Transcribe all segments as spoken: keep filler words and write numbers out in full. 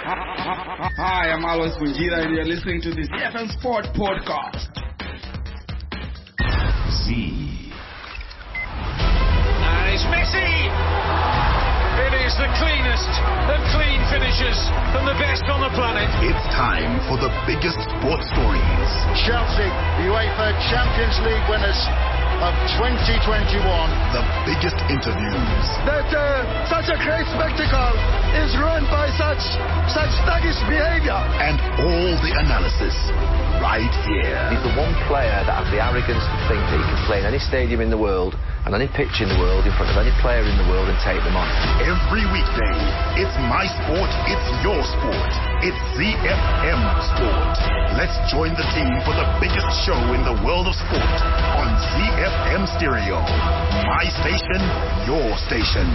Hi, I'm Alois Bunjira and you're listening to the Z F M Sport Podcast. Z. And it's Messi! It is the cleanest of clean finishes and the best on the planet. It's time for the biggest sports stories. Chelsea, UEFA Champions League winners of twenty twenty-one. The biggest interviews. That uh, such a great spectacle is ruined by such such thuggish behavior. And all the analysis right here. He's the one player that has the arrogance to think that he can play in any stadium in the world and any pitch in the world in front of any player in the world and take them on. Every weekday, it's my sport, it's your sport. It's Z F M Sport. Let's join the team for the biggest show in the world of sport on Z F M Stereo. My station, your station.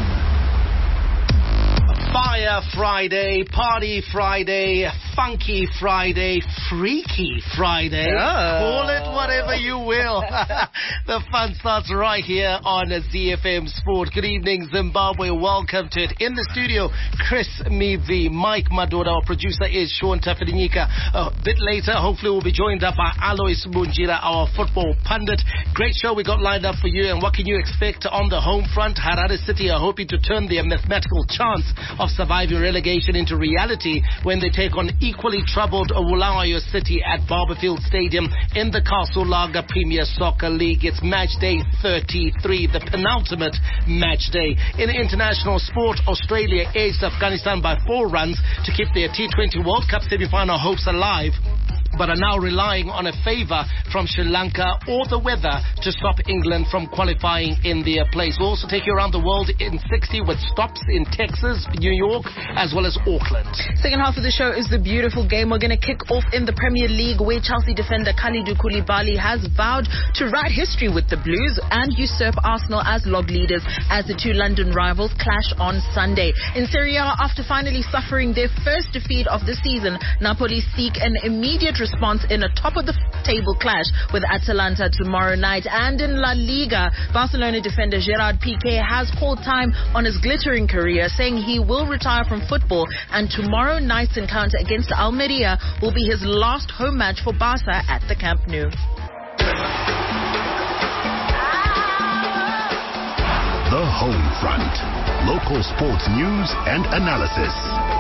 Fire Friday, Party Friday, Funky Friday, Freaky Friday. Oh. Call it whatever you will. The fun starts right here on Z F M Sport. Good evening, Zimbabwe. Welcome to it. In the studio, Chris Mivi, Mike Madoda. Our producer is Sean Tafedinika. A bit later, hopefully we'll be joined up by Alois Bunjira, our football pundit. Great show we got lined up for you. And what can you expect on the home front? Harare City are hoping to turn their mathematical chance of surviving relegation into reality when they take on equally troubled Bulawayo City at Barberfield Stadium in the Castle Lager Premier Soccer League. It's match day thirty-three, the penultimate match day. In international sport, Australia edged Afghanistan by four runs to keep their T twenty World Cup semi-final hopes alive, but are now relying on a favour from Sri Lanka or the weather to stop England from qualifying in their place. We'll also take you around the world in sixty with stops in Texas, New York, as well as Auckland. Second half of the show is the beautiful game. We're going to kick off in the Premier League, where Chelsea defender Kalidou Koulibaly has vowed to write history with the Blues and usurp Arsenal as log leaders as the two London rivals clash on Sunday. In Serie A, after finally suffering their first defeat of the season, Napoli seek an immediate response in a top-of-the-table clash with Atalanta tomorrow night. And in La Liga, Barcelona defender Gerard Piqué has called time on his glittering career, saying he will retire from football, and tomorrow night's encounter against Almeria will be his last home match for Barca at the Camp Nou. The Home Front. Local sports news and analysis.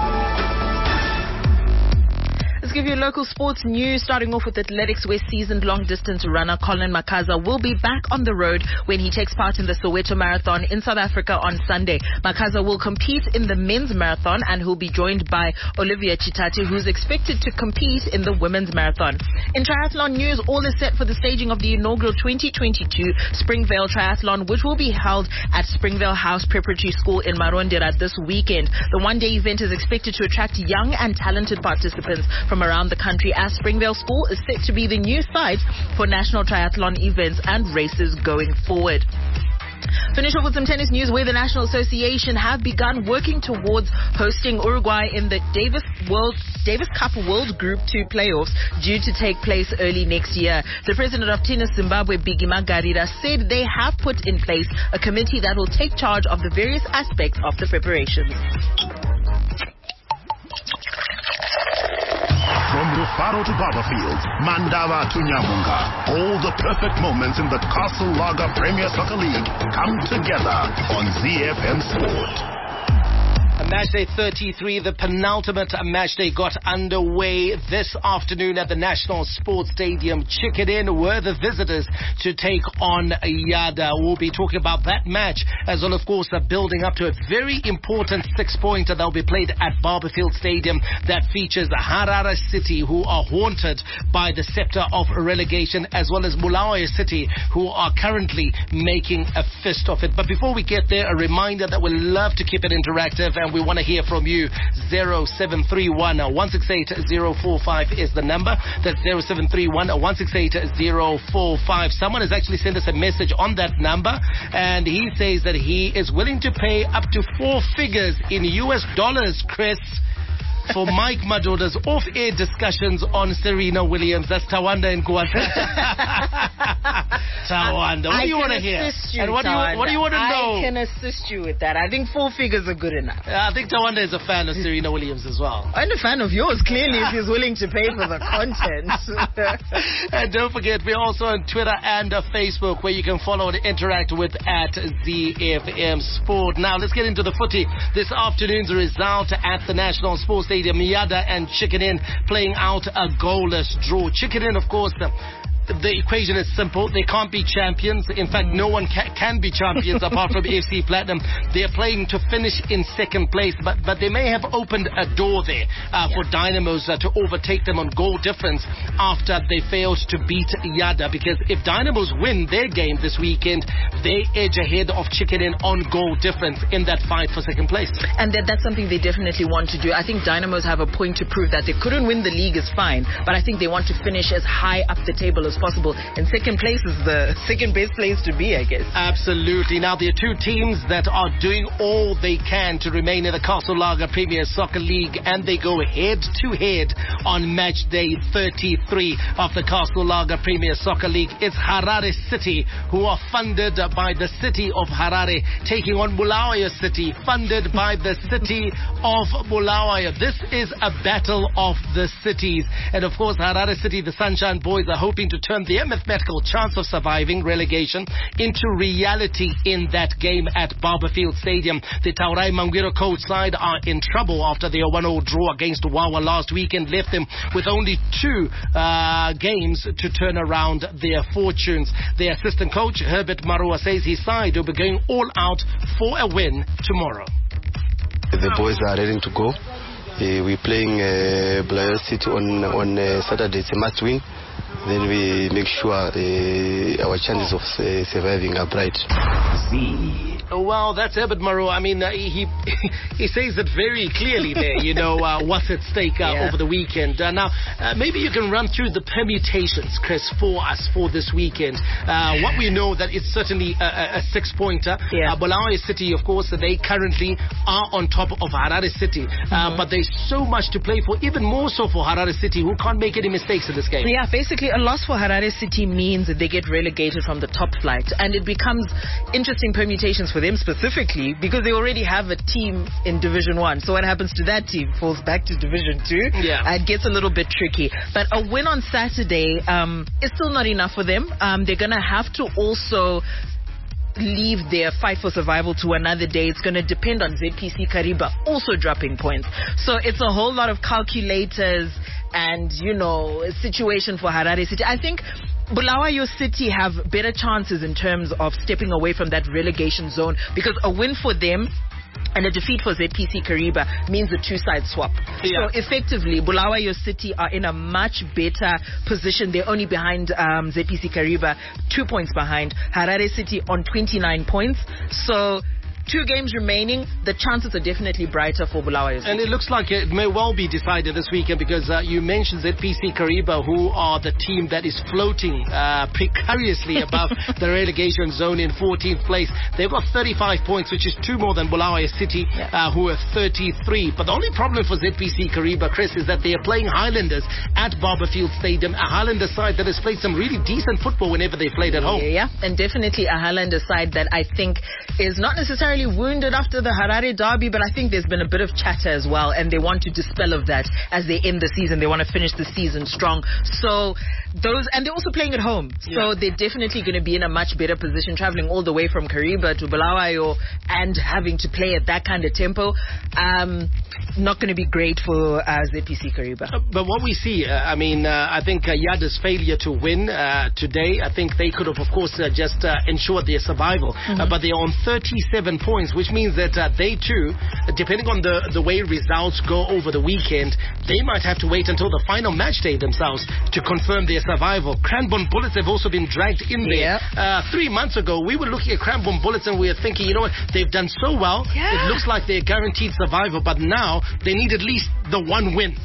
Let's give you local sports news, starting off with athletics, where seasoned long-distance runner Colin Makaza will be back on the road when he takes part in the Soweto Marathon in South Africa on Sunday. Makaza will compete in the men's marathon, and he'll be joined by Olivia Chitati, who's expected to compete in the women's marathon. In triathlon news, all is set for the staging of the inaugural twenty twenty-two Springvale Triathlon, which will be held at Springvale House Preparatory School in Marondera this weekend. The one-day event is expected to attract young and talented participants from around the country, as Springvale School is set to be the new site for national triathlon events and races going forward. Finish off with some tennis news, where the National Association have begun working towards hosting Uruguay in the Davis World Davis Cup World Group two playoffs, due to take place early next year. The president of Tennis Zimbabwe, Biggie Magarira, said they have put in place a committee that will take charge of the various aspects of the preparations. From Rufaro to Barberfield, Mandawa to Nyamunga, all the perfect moments in the Castle Lager Premier Soccer League come together on Z F M Sport. Matchday thirty-three, the penultimate matchday, got underway this afternoon at the National Sports Stadium. Chicken Inn were the visitors to take on Yada. We'll be talking about that match, as well, of course, uh, building up to a very important six-pointer that will be played at Barberfield Stadium that features Harare City, who are haunted by the scepter of relegation, as well as Bulawayo City, who are currently making a fist of it. But before we get there, a reminder that we love to keep it interactive, and we want to hear from you. Zero seven three one one six eight zero four five is the number. That's zero seven three one one six eight zero four five. Someone has actually sent us a message on that number, and he says that he is willing to pay up to four figures in U S dollars, Chris, for Mike Madoda's off-air discussions on Serena Williams. That's Tawanda and Kwasa. Tawanda, what I do you want to can hear? assist you, And what do you what do you want to know? I can assist you with that. I think four figures are good enough. Uh, I think Tawanda is a fan of Serena Williams as well. I'm a fan of yours, clearly, if he's willing to pay for the content. And don't forget, we're also on Twitter and uh, Facebook, where you can follow and interact with at Z F M Sport. Now, let's get into the footy. This afternoon's result at the National Sports Stadium, Yada and Chicken Inn playing out a goalless draw. Chicken Inn, of course, the The equation is simple. They can't be champions. In fact, no one ca- can be champions apart from F C Platinum. They're playing to finish in second place, but but they may have opened a door there uh, for Dynamos uh, to overtake them on goal difference after they failed to beat Yada. Because if Dynamos win their game this weekend, they edge ahead of Chicken Inn on goal difference in that fight for second place. And that, that's something they definitely want to do. I think Dynamos have a point to prove. That they couldn't win the league is fine, but I think they want to finish as high up the table as possible. And second place is the second best place to be, I guess. Absolutely. Now, there are two teams that are doing all they can to remain in the Castle Lager Premier Soccer League, and they go head-to-head on match day thirty-three of the Castle Lager Premier Soccer League. It's Harare City, who are funded by the city of Harare, taking on Bulawayo City, funded by the city of Bulawayo. This is a battle of the cities. And, of course, Harare City, the Sunshine Boys, are hoping to turn their mathematical chance of surviving relegation into reality in that game at Barberfield Stadium. The Taurai Manguero coach side are in trouble after their one all draw against Wawa last weekend left them with only two uh, games to turn around their fortunes. Their assistant coach, Herbert Marua, says his side will be going all out for a win tomorrow. The boys are ready to go. Uh, we're playing uh, Bulawayo City on, on uh, Saturday. It's a must win. Then we make sure uh, our chances of uh, surviving are bright. Z. Well, that's Herbert Marua. I mean, uh, he he says it very clearly there, you know, uh, what's at stake uh, yeah. over the weekend. Uh, now, uh, maybe you can run through the permutations, Chris, for us for this weekend. Uh, what we know that it's certainly a, a six-pointer. Yeah. Uh, Bulawayo City, of course, they currently are on top of Harare City. Uh, mm-hmm. But there's so much to play for, even more so for Harare City, who can't make any mistakes in this game. Yeah, basically a loss for Harare City means that they get relegated from the top flight. And it becomes interesting permutations for them specifically because they already have a team in Division One. So what happens to that team falls back to Division Two. Yeah. Uh, it gets a little bit tricky. But a win on Saturday um, is still not enough for them. Um, they're going to have to also leave their fight for survival to another day. It's going to depend on Z P C Kariba also dropping points. So it's a whole lot of calculators and, you know, situation for Harare City. I think Bulawayo City have better chances in terms of stepping away from that relegation zone because a win for them and a defeat for Z P C Kariba means a two-side swap. Yeah. So effectively, Bulawayo City are in a much better position. They're only behind um, Z P C Kariba, two points behind. Harare City on twenty-nine points. So two games remaining, the chances are definitely brighter for Bulawayo City. And it looks like it may well be decided this weekend because uh, you mentioned Z P C Kariba, who are the team that is floating uh, precariously above the relegation zone in fourteenth place. They've got thirty-five points, which is two more than Bulawayo City, yeah. uh, who are thirty-three. But the only problem for Z P C Kariba, Chris, is that they are playing Highlanders at Barberfield Stadium, a Highlander side that has played some really decent football whenever they played at home. Yeah, yeah. And definitely a Highlander side that I think is not necessarily wounded after the Harare derby, but I think there's been a bit of chatter as well, and they want to dispel of that as they end the season. They want to finish the season strong. So those, and they're also playing at home, so yeah. they're definitely going to be in a much better position, traveling all the way from Kariba to Bulawayo and having to play at that kind of tempo. Um, not going to be great for uh, Z P C Kariba. Uh, but what we see, uh, I mean, uh, I think uh, Yada's failure to win uh, today, I think they could have, of course, uh, just uh, ensured their survival. Mm-hmm. Uh, but they're on thirty-seven points, which means that uh, they too, depending on the, the way results go over the weekend, they might have to wait until the final match day themselves to confirm their survival. Cranbourne Bullets have also been dragged in there. Yeah. Uh, three months ago, we were looking at Cranbourne Bullets and we were thinking, you know what, they've done so well, yeah. it looks like they're guaranteed survival, but now they need at least the one win.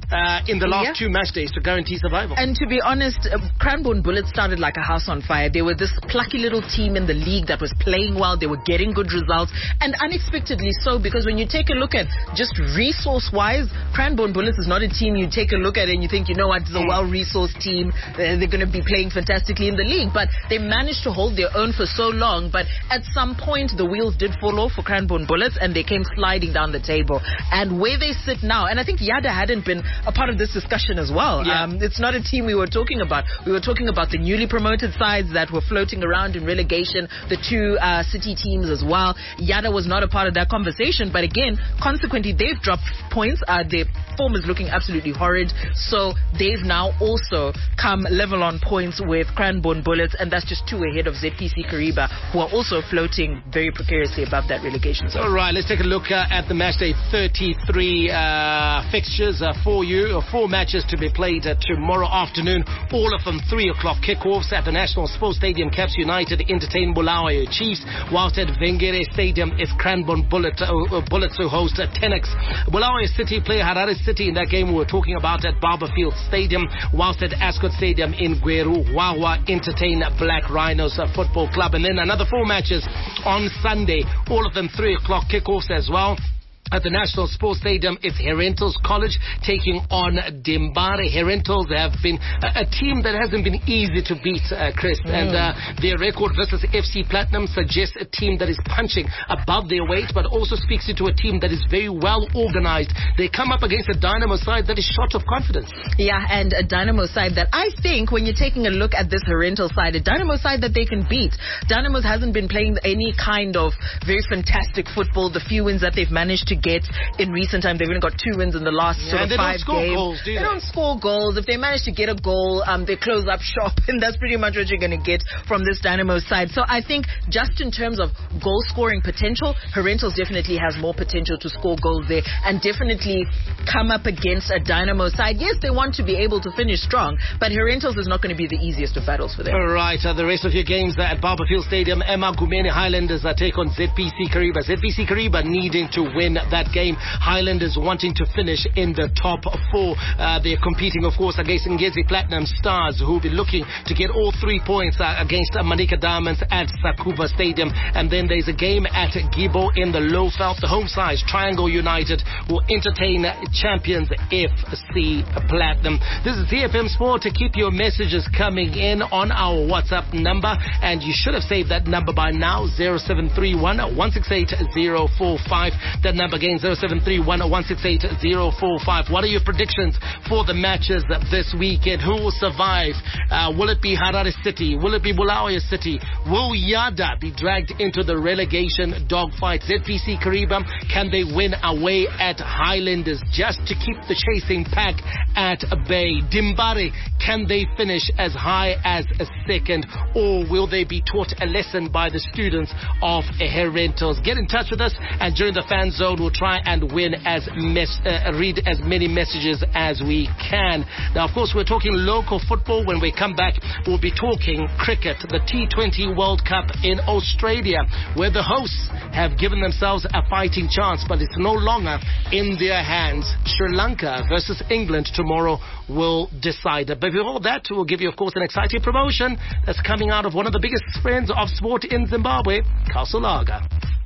uh, in the last Yeah. two match days to guarantee survival. And to be honest, uh, Cranbourne Bullets started like a house on fire. They were this plucky little team in the league that was playing well. They were getting good results, and unexpectedly so, because when you take a look at just resource-wise, Cranbourne Bullets is not a team you take a look at and you think, you know what, it's a well-resourced team. Uh, they're going to be playing fantastically in the league. But they managed to hold their own for so long. But at some point, the wheels did fall off for Cranbourne Bullets, and they came sliding down the table. And where they sit now, and I think Yada hadn't been a part of this discussion as well. Yeah. Um, it's not a team we were talking about. We were talking about the newly promoted sides that were floating around in relegation, the two uh, city teams as well. Yada was not a part of that conversation, but again, consequently, they've dropped points. Uh, their form is looking absolutely horrid, so they've now also come level on points with Cranbourne Bullets, and that's just two ahead of Z P C Kariba, who are also floating very precariously above that relegation zone. All right, let's take a look uh, at the match day thirty-three uh, fixtures uh, for you. Uh, four matches to be played uh, tomorrow afternoon, all of them three o'clock kickoffs at the National Sports Stadium. Caps United entertain Bulawayo Chiefs, whilst at Vengere Stadium is Cranbourne Bullet, uh, uh, Bullets who host uh, Tenex. Bulawayo City play Harare City in that game we were talking about at Barberfield Stadium, whilst at Ascot Stadium in Gweru, Wawa entertain Black Rhinos uh, Football Club. And then another four matches on Sunday, all of them three o'clock kickoffs as well. At the National Sports Stadium, it's Herentals College taking on Dimbare. Herentals have been a, a team that hasn't been easy to beat, uh, Chris. Mm. And uh, their record versus F C Platinum suggests a team that is punching above their weight, but also speaks to a team that is very well organized. They come up against a Dynamo side that is short of confidence. Yeah, and a Dynamo side that I think, when you're taking a look at this Herentals side, a Dynamo side that they can beat. Dynamos hasn't been playing any kind of very fantastic football. The few wins that they've managed to get in recent time, they've only got two wins in the last yeah, sort of they five don't score games. Goals, do they, they don't score goals. If they manage to get a goal, um, they close up shop, and that's pretty much what you're going to get from this Dynamo side. So I think just in terms of goal scoring potential, Herentals definitely has more potential to score goals there, and definitely come up against a Dynamo side. Yes, they want to be able to finish strong, but Herentals is not going to be the easiest of battles for them. All right, uh, the rest of your games uh, at Barberfield Stadium, Emma Gumeni Highlanders uh, take on Z P C Kariba. Z P C Kariba needing to win that game. Highlanders wanting to finish in the top four. Uh, they're competing, of course, against Ngezi Platinum Stars, who will be looking to get all three points uh, against uh, Manika Diamonds at Sakuba Stadium. And then there's a game at Gibo in the Lowveld. The home side, Triangle United, will entertain champions F C Platinum. This is Z F M Sport. To keep your messages coming in on our WhatsApp number, and you should have saved that number by now, zero seven three one, one six eight, zero four five. That number again, zero seven three one, one six eight, zero four five. What are your predictions for the matches this weekend? Who will survive? Uh, will it be Harare City? Will it be Bulawayo City? Will Yada be dragged into the relegation dogfight? Z P C Kariba, can they win away at Highlanders just to keep the chasing pack at bay? Dimbare, can they finish as high as a second, or will they be taught a lesson by the students of Herentals? Get in touch with us, and during the fan zone, we'll try and win as mes- uh, read as many messages as we can. Now, of course, we're talking local football. When we come back, we'll be talking cricket, the T twenty World Cup in Australia, where the hosts have given themselves a fighting chance, but it's no longer in their hands. Sri Lanka versus England tomorrow will decide. But before that, we'll give you, of course, an exciting promotion that's coming out of one of the biggest friends of sport in Zimbabwe, Castle Lager.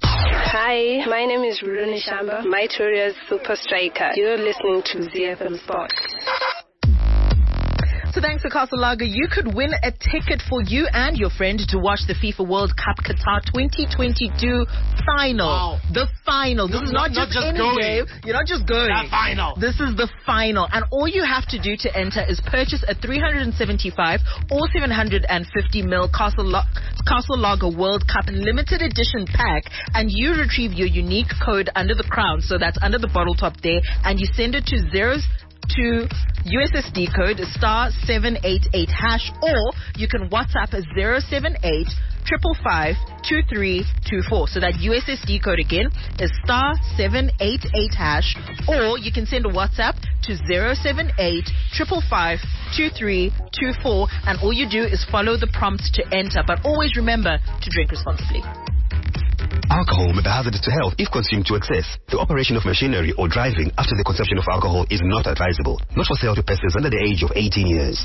Hi, my name is Rudoni Shamba, Mytoria's Super Striker. You're listening to Z F M Sport. So thanks to Castle Lager, you could win a ticket for you and your friend to watch the FIFA World Cup Qatar twenty twenty-two final. Wow. The final. This No, is not- not, not just, just any going. game. You're not just going. The final. This is the final. And all you have to do to enter is purchase a three hundred seventy-five or seven hundred fifty mil Castle, La- Castle Lager World Cup limited edition pack, and you retrieve your unique code under the crown. So that's under the bottle top there, and you send it to zeros to U S S D code star seven eight eight hash, or you can WhatsApp zero seven eight five five two three two four. So that U S S D code again is star seven eight eight hash, or you can send a WhatsApp to zero seven eight five five two three two four, and all you do is follow the prompts to enter. But always remember to drink responsibly. Alcohol may be hazardous to health if consumed to excess. The operation of machinery or driving after the consumption of alcohol is not advisable. Not for sale to persons under the age of eighteen years.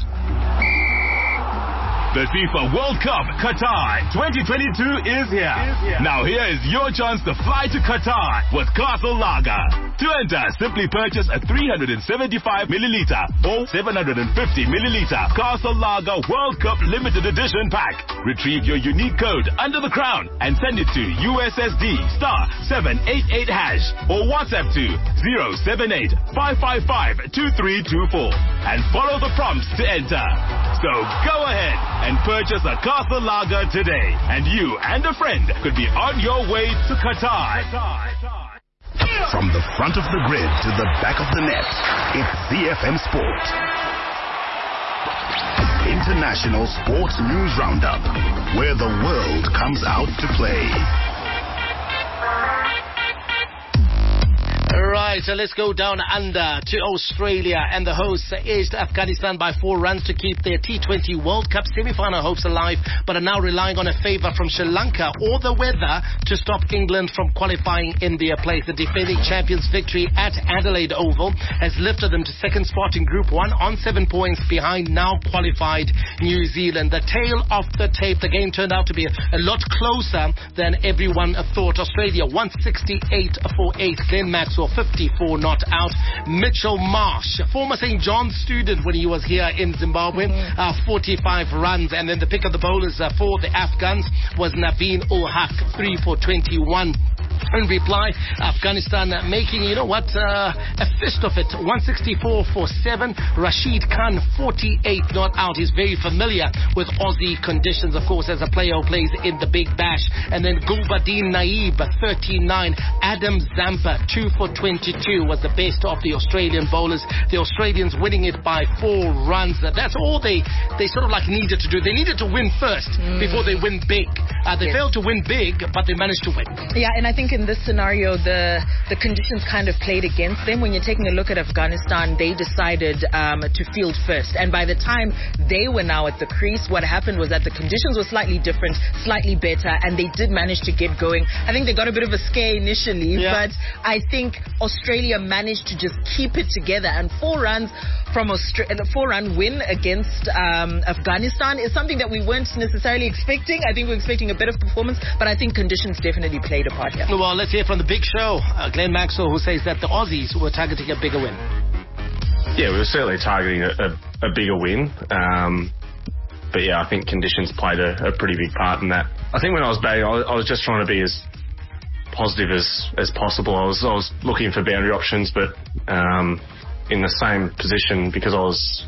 The FIFA World Cup Qatar twenty twenty-two is here. is here. Now here is your chance to fly to Qatar with Castle Lager. To enter, simply purchase a three hundred seventy-five milliliter or seven hundred fifty milliliter Castle Lager World Cup Limited Edition pack. Retrieve your unique code under the crown and send it to U S S D star seven eight eight hash or WhatsApp to zero seven eight five five five two three two four and follow the prompts to enter. So go ahead and purchase a Castle Lager today, and you and a friend could be on your way to Qatar. From the front of the grid to the back of the net, it's Z F M Sport. International Sports News Roundup, where the world comes out to play. Right, so let's go down under to Australia, and the hosts edged Afghanistan by four runs to keep their T twenty World Cup semi-final hopes alive, but are now relying on a favour from Sri Lanka or the weather to stop England from qualifying in their place. The defending champions' victory at Adelaide Oval has lifted them to second spot in Group one on seven points behind now qualified New Zealand. The tail of the tape, the game turned out to be a, a lot closer than everyone thought. Australia one sixty-eight for eight. Glenn Maxwell fifty-four not out. Mitchell Marsh, former Saint John's student when he was here in Zimbabwe, mm-hmm. uh, forty-five runs. And then the pick of the bowlers uh, for the Afghans was Naveen ul Haq, three for twenty-one. In reply, Afghanistan making, you know what, uh, a fist of it. one sixty-four for seven. Rashid Khan, forty-eight not out. He's very familiar with Aussie conditions, of course, as a player who plays in the Big Bash. And then Gulbadin Naib, thirty-nine. Adam Zampa, two for twenty-two, was the best of the Australian bowlers. The Australians winning it by four runs. That's all they, they sort of like needed to do. They needed to win first mm. before they win big. Uh, they yes. failed to win big, but they managed to win. Yeah, and I think in this scenario, the the conditions kind of played against them. When you're taking a look at Afghanistan, they decided um, to field first. And by the time they were now at the crease, what happened was that the conditions were slightly different, slightly better, and they did manage to get going. I think they got a bit of a scare initially, yeah. but I think Australia managed to just keep it together. And four runs from Australia, the four-run win against um, Afghanistan is something that we weren't necessarily expecting. I think we were expecting a better performance, but I think conditions definitely played a part here. Well, let's hear from the big show, uh, Glenn Maxwell, who says that the Aussies were targeting a bigger win. Yeah, we were certainly targeting a, a, a bigger win. Um, but yeah, I think conditions played a, a pretty big part in that. I think when I was batting, I was, I was just trying to be as positive as, as possible. I was I was looking for boundary options, but um, in the same position, because I was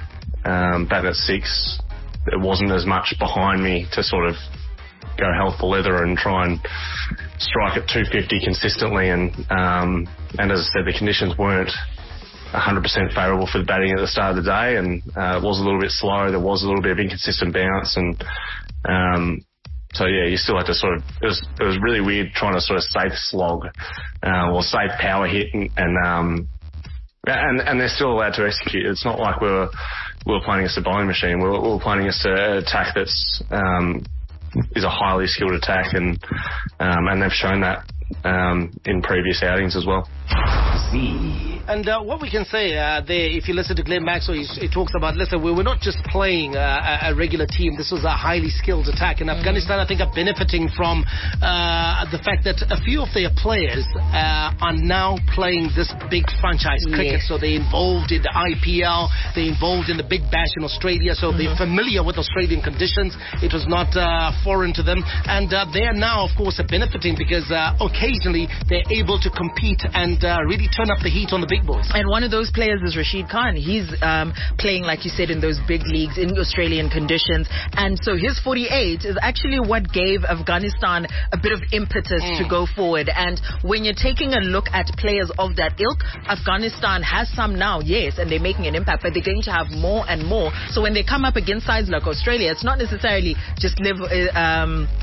um, batting at six, there wasn't as much behind me to sort of go hell for leather and try and strike at two fifty consistently. And um, and as I said, the conditions weren't one hundred percent favourable for the batting at the start of the day, and uh, it was a little bit slow. There was a little bit of inconsistent bounce, and um, so yeah, you still had to sort of. It was it was really weird trying to sort of safe slog uh, or safe power hit, and and, um, and and they're still allowed to execute. It's not like we were we were playing against a bowling machine. We were, we were playing against an attack that's um, is a highly skilled attack, and um, and they've shown that um, in previous outings as well. And uh, what we can say uh, there, if you listen to Glenn Maxwell, he, he talks about, listen, we were not just playing uh, a, a regular team. This was a highly skilled attack. And mm-hmm. Afghanistan, I think, are benefiting from uh, the fact that a few of their players uh, are now playing this big franchise cricket. Yes. So they're involved in the I P L, they're involved in the Big Bash in Australia, so mm-hmm. they're familiar with Australian conditions. It was not uh, foreign to them. And uh, they're now, of course, benefiting because uh, occasionally they're able to compete and uh, really turn up the heat on the big boys. And one of those players is Rashid Khan. He's um, playing, like you said, in those big leagues in Australian conditions. And so his forty-eight is actually what gave Afghanistan a bit of impetus mm. to go forward. And when you're taking a look at players of that ilk, Afghanistan has some now, yes, and they're making an impact, but they're going to have more and more. So when they come up against sides like Australia, it's not necessarily just live... Um,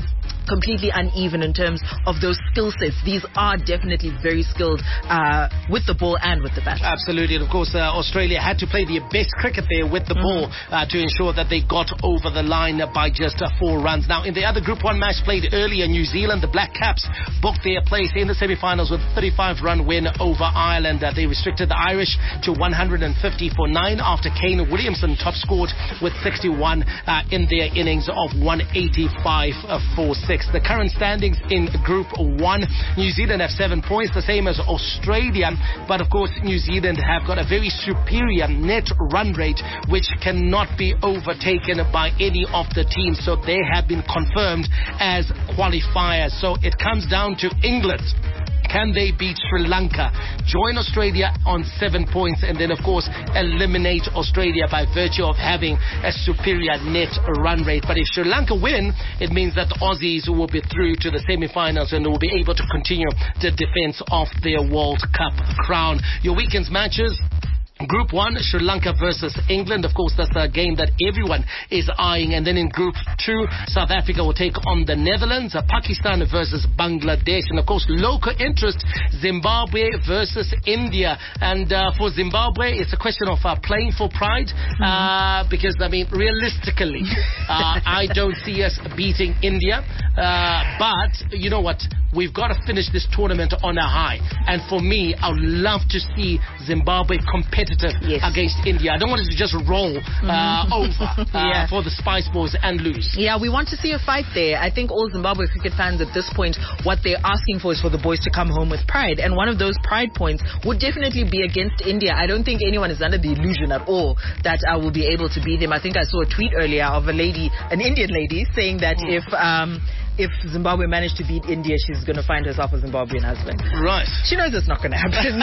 completely uneven in terms of those skill sets. These are definitely very skilled uh, with the ball and with the bat. Absolutely. And of course, uh, Australia had to play their best cricket there with the mm-hmm. ball uh, to ensure that they got over the line by just uh, four runs. Now, in the other Group one match played earlier, New Zealand, the Black Caps, booked their place in the semi-finals with a thirty-five run win over Ireland. Uh, they restricted the Irish to one hundred fifty for nine after Kane Williamson top scored with sixty-one uh, in their innings of one eighty-five for six. The current standings in Group one, New Zealand have seven points, the same as Australia, but of course New Zealand have got a very superior net run rate which cannot be overtaken by any of the teams, so they have been confirmed as qualifiers. So it comes down to England. Can they beat Sri Lanka, join Australia on seven points, and then, of course, eliminate Australia by virtue of having a superior net run rate? But if Sri Lanka win, it means that the Aussies will be through to the semi-finals and will be able to continue the defense of their World Cup crown. Your weekend's matches: Group one, Sri Lanka versus England. Of course, that's a game that everyone is eyeing. And then in Group two, South Africa will take on the Netherlands. Uh, Pakistan versus Bangladesh. And of course, local interest, Zimbabwe versus India. And uh, for Zimbabwe, it's a question of uh, playing for pride. Uh, because, I mean, realistically, uh, I don't see us beating India. Uh, but, you know what? We've got to finish this tournament on a high. And for me, I would love to see Zimbabwe competitive yes. against India. I don't want it to just roll uh, mm-hmm. over uh, yeah. for the Spice Boys and lose. Yeah, we want to see a fight there. I think all Zimbabwe cricket fans at this point, what they're asking for is for the boys to come home with pride. And one of those pride points would definitely be against India. I don't think anyone is under the illusion at all that I will be able to beat them. I think I saw a tweet earlier of a lady, an Indian lady, saying that mm. if... Um, If Zimbabwe managed to beat India, she's going to find herself a Zimbabwean husband. Right. She knows it's not going to happen.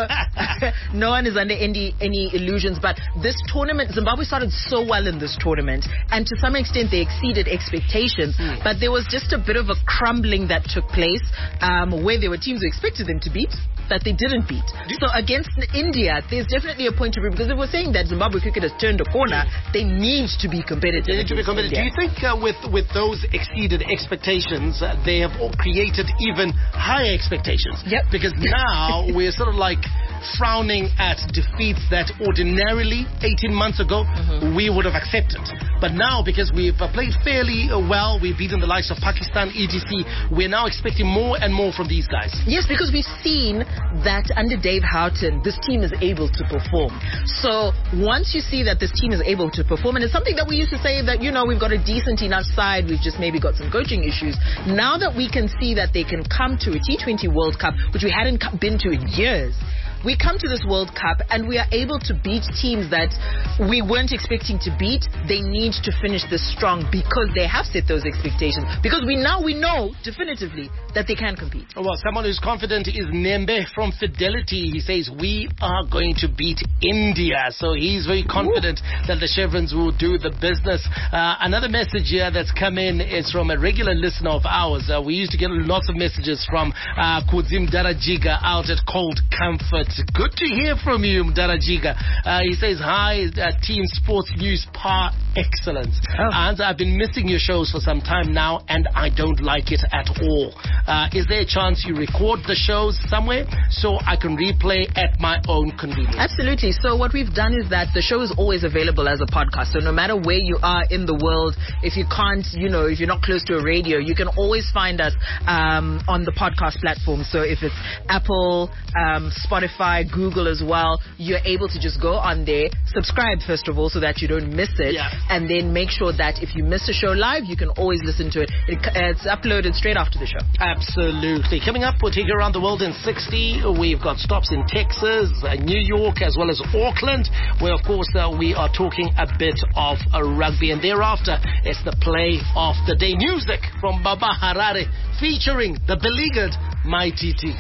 So, no one is under any any illusions. But this tournament, Zimbabwe started so well in this tournament, and to some extent they exceeded expectations. Mm. But there was just a bit of a crumbling that took place, um, where there were teams who expected them to beat that they didn't beat. So against India, there's definitely a point to prove, because if we're saying that Zimbabwe cricket has turned a corner, they need to be competitive. They need to be competitive. India. Do you think uh, with with those exceeded expectations, uh, they have created even higher expectations? Yep. Because now we're sort of like frowning at defeats that ordinarily eighteen months ago mm-hmm. we would have accepted. But now, because we've uh, played fairly uh, well, we've beaten the likes of Pakistan, et cetera, we're now expecting more and more from these guys. Yes, because we've seen that under Dave Houghton, this team is able to perform. So once you see that this team is able to perform, and it's something that we used to say that, you know, we've got a decent enough side, we've just maybe got some coaching issues. Now that we can see that they can come to a T twenty World Cup, which we hadn't been to in years, we come to this World Cup and we are able to beat teams that we weren't expecting to beat. They need to finish this strong because they have set those expectations. Because we now we know definitively that they can compete. Well, someone who's confident is Nembe from Fidelity. He says, we are going to beat India. So he's very confident Ooh. that the Chevrons will do the business. Uh, another message here that's come in is from a regular listener of ours. Uh, we used to get lots of messages from uh, Kudzim Darajiga out at Cold Comfort. Good to hear from you, Darajiga. Uh, he says, hi, uh, Team Sports News par excellence. Oh. And I've been missing your shows for some time now, and I don't like it at all. Uh, is there a chance you record the shows somewhere so I can replay at my own convenience? Absolutely. So what we've done is that the show is always available as a podcast. So no matter where you are in the world, if you can't, you know, if you're not close to a radio, you can always find us um, on the podcast platform. So if it's Apple, um, Spotify, Google as well, you're able to just go on there, subscribe first of all so that you don't miss it, yeah. and then make sure that if you miss a show live, you can always listen to it. it. It's uploaded straight after the show. Absolutely. Coming up, we'll take you around the world in sixty. We've got stops in Texas, uh, New York, as well as Auckland, where of course uh, we are talking a bit of uh, rugby, and thereafter it's the play of the day. Music from Baba Harare featuring the beleaguered Mighty T.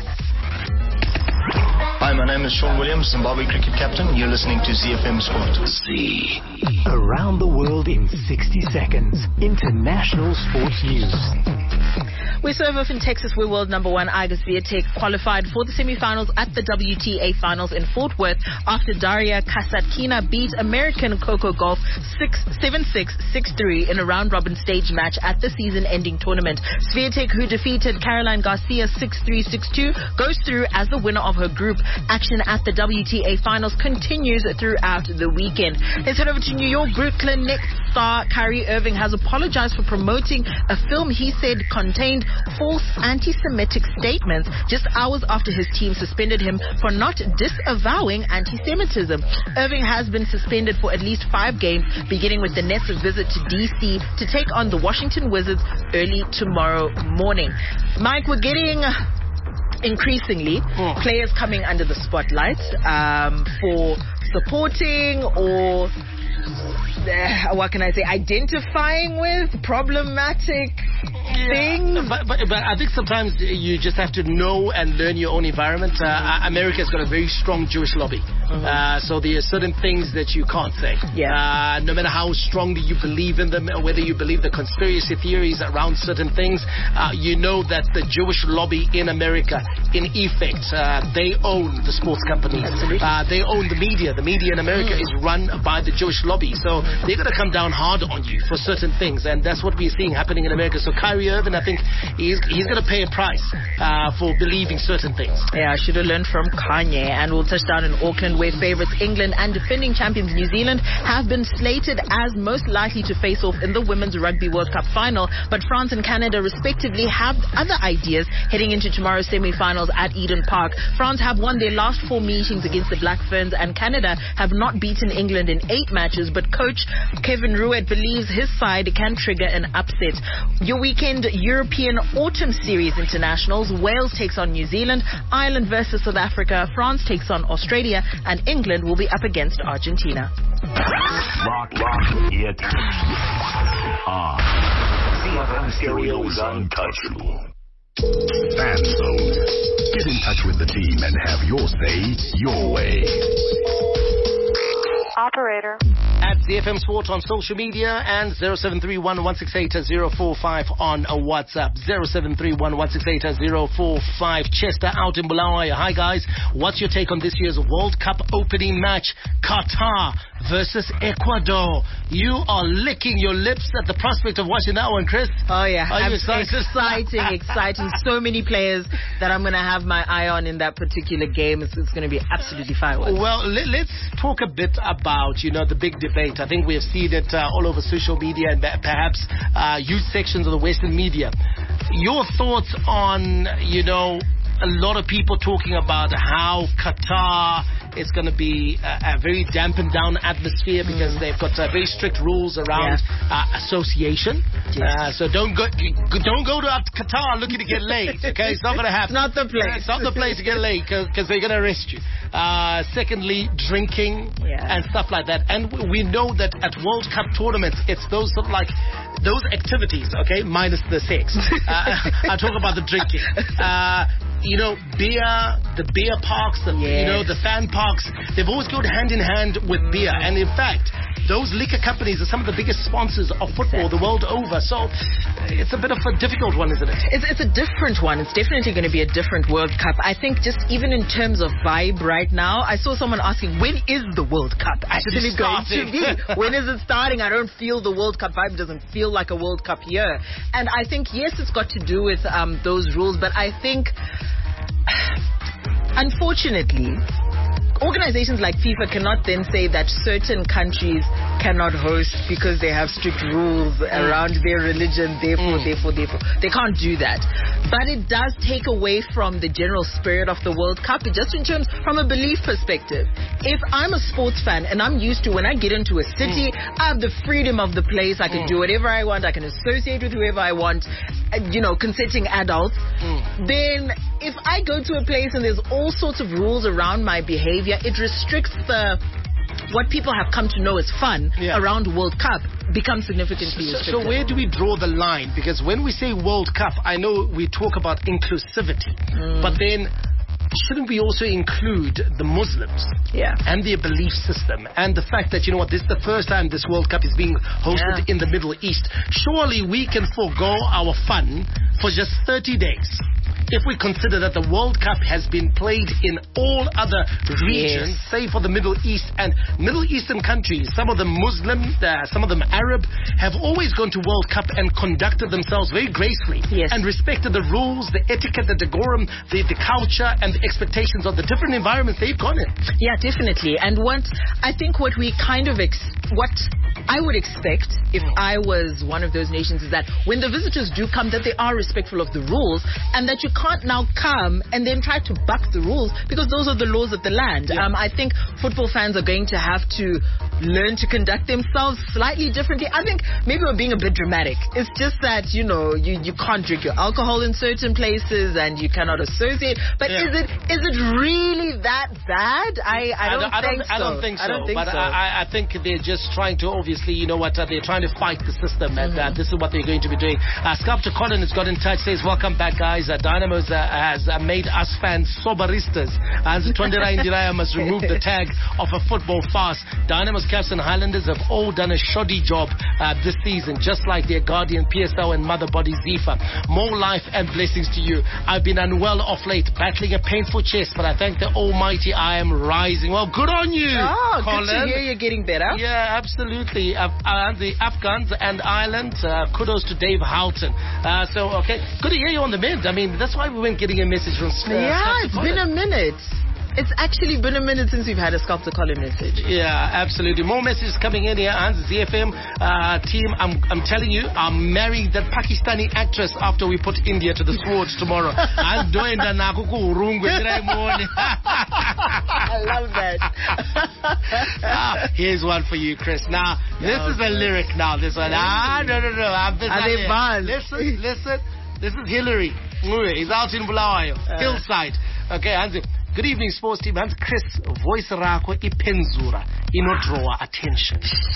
Hi, my name is Sean Williams, Zimbabwe cricket captain. You're listening to Z F M Sport. Z. Around the world in sixty seconds. International sports news. We serve off in Texas, where world number one Iga Swiatek qualified for the semifinals at the W T A finals in Fort Worth after Daria Kasatkina beat American Coco Gauff seven six, six three in a round-robin stage match at the season-ending tournament. Swiatek, who defeated Caroline Garcia six three, six two, goes through as the winner of her group. Action at the W T A finals continues throughout the weekend. Let's head over to New York. Brooklyn Nets star Kyrie Irving has apologized for promoting a film he said contained false anti-Semitic statements just hours after his team suspended him for not disavowing anti-Semitism. Irving has been suspended for at least five games, beginning with the Nets' visit to D C to take on the Washington Wizards early tomorrow morning. Mike, we're getting increasingly mm. players coming under the spotlight um, for supporting or uh, what can I say, identifying with problematic yeah, things. But, but, but I think sometimes you just have to know and learn your own environment. Uh, mm-hmm. America's got a very strong Jewish lobby. Mm-hmm. Uh, so there are certain things that you can't say. Yeah. Uh, no matter how strongly you believe in them, or whether you believe the conspiracy theories around certain things, uh, you know that the Jewish lobby in America, in effect, uh, they own the sports companies. Absolutely. Uh, they own the media. The media in America mm. is run by the Jewish lobby. So they're going to come down hard on you for certain things. And that's what we're seeing happening in America. So Kyrie Irving, I think he's, he's going to pay a price uh, for believing certain things. Yeah, I should have learned from Kanye. And we'll touch down in Auckland, where favourites England and defending champions New Zealand have been slated as most likely to face off in the Women's Rugby World Cup final. But France and Canada, respectively, have other ideas heading into tomorrow's semi-finals at Eden Park. France have won their last four meetings against the Black Ferns, and Canada have not beaten England in eight matches. But coach Kevin Ruet believes his side can trigger an upset. Your weekend European Autumn Series internationals: Wales takes on New Zealand, Ireland versus South Africa, France takes on Australia, and England will be up against Argentina. Rock, rock, it on. C F M Stereo's Untouchable. Fan Zone. Get in touch with the team and have your say your way. Operator. At Z F M Sport on social media and zero seven three one, one six eight, zero four five on a WhatsApp. zero seven three one, one six eight, zero four five. Chester out in Bulawayo. Hi guys, what's your take on this year's World Cup opening match? Qatar versus Ecuador. You are licking your lips at the prospect of watching that one, Chris. Oh yeah, are you excited? Exciting, exciting. So many players that I'm going to have my eye on in that particular game. It's, it's going to be absolutely fireworks. Well, let, let's talk a bit about, you know, the big debate. I think we have seen it uh, all over social media and perhaps uh, youth sections of the Western media. Your thoughts on, you know, a lot of people talking about how Qatar is going to be a, a very dampened down atmosphere because mm. they've got uh, very strict rules around yeah. uh, association. Yes. Uh, so don't go, don't go to Qatar looking to get laid. Okay, it's not going to happen. It's not the place. It's not the place to get laid because they're going to arrest you. Uh, secondly, drinking yeah. and stuff like that. And we know that at World Cup tournaments, it's those sort of like those activities. Okay, minus the sex. uh, I talk about the drinking. Uh, You know, beer, the beer parks, the, yes. you know, the fan parks, they've always gone hand in hand with beer. And in fact, those liquor companies are some of the biggest sponsors of football the world over. So it's a bit of a difficult one, isn't it? It's, it's a different one. It's definitely going to be a different World Cup. I think just even in terms of vibe right now, I saw someone asking, when is the World Cup actually going to be? When is it starting? I don't feel the World Cup vibe. It doesn't feel like a World Cup year. And I think, yes, it's got to do with um, those rules, but I think unfortunately, organizations like FIFA cannot then say that certain countries cannot host because they have strict rules mm. around their religion, therefore, mm. therefore, therefore. They can't do that. But it does take away from the general spirit of the World Cup, just in terms from a belief perspective. If I'm a sports fan and I'm used to when I get into a city, mm. I have the freedom of the place. I can mm. do whatever I want. I can associate with whoever I want, you know, consenting adults. Mm. Then if I go to a place and there's all sorts of rules around my behavior, it restricts the what people have come to know as fun yeah. around World Cup becomes significantly restricted. So, so where do we draw the line? Because when we say World Cup, I know we talk about inclusivity, mm. but then shouldn't we also include the Muslims? Yeah. And their belief system, and the fact that, you know what, this is the first time this World Cup is being hosted Yeah. in the Middle East. Surely we can forego our fun for just thirty days. If we consider that the World Cup has been played in all other regions, Yes. save for the Middle East, and Middle Eastern countries, some of them Muslim, uh, some of them Arab, have always gone to World Cup and conducted themselves very gracefully Yes. and respected the rules, the etiquette, the decorum, the, the culture, and the expectations of the different environments they've gone in. Yeah, definitely. And what I think what we kind of ex- what I would expect if I was one of those nations is that when the visitors do come, that they are respectful of the rules, and that you can't now come and then try to buck the rules, because those are the laws of the land. Yeah. Um, I think football fans are going to have to learn to conduct themselves slightly differently. I think maybe we're being a bit dramatic. It's just that, you know, you, you can't drink your alcohol in certain places and you cannot associate. But Yeah. is it is it really that bad? I, I, don't, I think don't, so. I don't think so. I don't think but so. I, I think they're just trying to, obviously, you know what, uh, they're trying to fight the system, and uh, this is what they're going to be doing. Uh, Sculptor Colin has got in touch, says, welcome back, guys. Uh, Dynamo's uh, has uh, made us fans soberistas. As Tondera Indiraya must remove the tag of a football farce. Dynamo's Caps and Highlanders have all done a shoddy job uh, this season, just like their guardian P S L and mother body Zifa. More life and blessings to you. I've been unwell of late, battling a painful chest, but I thank the Almighty I am rising. Well, good on you, Oh, Colin. good to hear you're getting better. Yeah, absolutely. Uh, uh, the Afghans and Ireland, uh, kudos to Dave Houghton. Uh, so, okay, good to hear you on the mend. I mean, that's why we weren't getting a message from uh, Yeah, it's Sculptor been a Colin. minute. It's actually been a minute since we've had a Sculptor Colin message. Yeah, absolutely. More messages coming in here. And Z F M uh, team, I'm, I'm telling you, I'm marrying that Pakistani actress after we put India to the sword tomorrow. I'm doing the nakuku urungu morning. I love that. Ah, here's one for you, Chris. Now, this is a lyric now. This one. Ah, no, no, no. I'm this Are they bars? Listen, listen. This is Hillary. He's out in Bulawayo, Uh. hillside. Okay, Hansi. Good evening, sports team. Hansi, Chris, voice rako ipenzura. Inodrowa attention.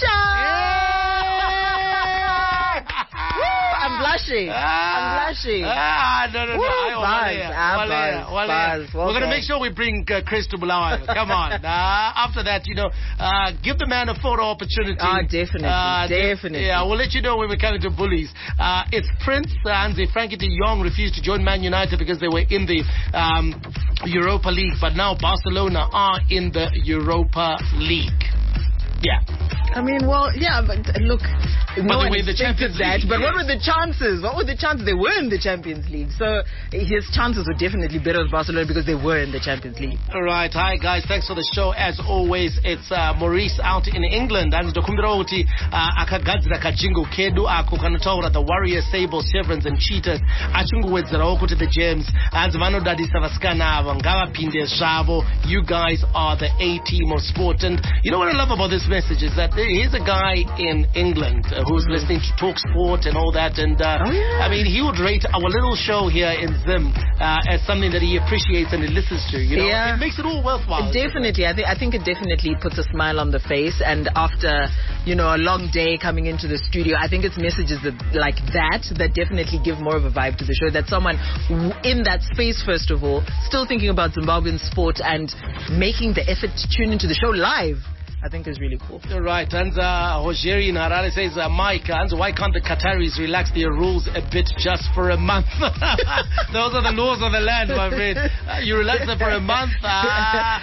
I'm blushing. I'm blushing. Ah, no, no, no. Woo, Ayo, bars, walea, ah, walea, bars, walea. bars. Well We're going to done. make sure we bring uh, Chris to Bulawayo. Come on. Uh, after that, you know, uh, give the man a photo opportunity. Ah, definitely, Uh, de- definitely. Yeah, we'll let you know when we're coming to Bullies. Uh, it's Prince, uh, Hansi. Frankie de Jong refused to join Man United because they were in the um, Europa League, but now Barcelona are in the Europa League. Yeah. I mean, well, yeah, but uh, look, no they one were in the expected Champions that. League, But what yes. were the chances? What were the chances? They were in the Champions League, so his chances were definitely better with Barcelona because they were in the Champions League. All right, hi guys, thanks for the show. As always, it's uh, Maurice out in England. And dokumbira kuti uh, akagadzira kajingo kedu ako kanotaura the Warriors, Sables, Chevrons and Cheetahs achingowedzerawo kuti the Gems anzi vanodadisa vasikana ava ngavapinde zvavo. You guys are the A team of sport. And you know what I love about this message is that here's a guy in England uh, who's mm-hmm. listening to Talk Sport and all that. And uh, oh, yeah. I mean, he would rate our little show here in Zim uh, as something that he appreciates and he listens to. You know, Yeah. it makes it all worthwhile. Definitely, I think I think it definitely puts a smile on the face. And after you know a long day coming into the studio, I think it's messages that, like that that definitely give more of a vibe to the show. That someone w- in that space, first of all, still thinking about Zimbabwean sport and making the effort to tune into the show live, I think is really cool. Right, and uh, Hojeri in Harare says, uh, Mike, and why can't the Qataris relax their rules a bit just for a month? Those are the laws of the land, my friend. Uh, you relax them for a month. Uh,